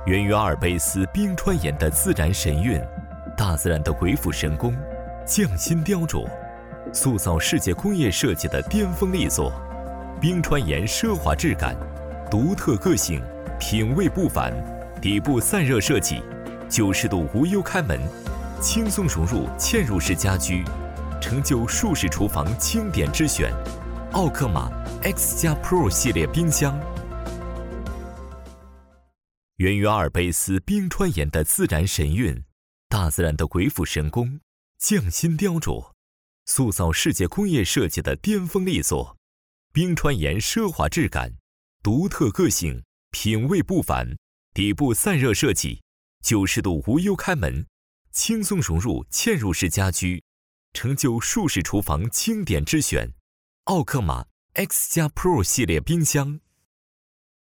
源于阿尔卑斯冰川岩的自然神韵，大自然的鬼斧神工，匠心雕琢，塑造世界工业设计的巅峰力作。冰川岩奢华质感，独特个性，品味不凡。底部散热设计，90度无忧开门，轻松融入嵌入式家居，成就数式厨房经典之选。奥克玛 X+ Pro 系列冰箱。源于阿尔卑斯冰川岩的自然神韵，大自然的鬼斧神工，匠心雕琢，塑造世界工业设计的巅峰力作。冰川岩奢华质感，独特个性，品味不凡。底部散热设计，90度无忧开门，轻松融入嵌入式家居，成就数式厨房经典之选。奥克玛 X+ Pro 系列冰箱。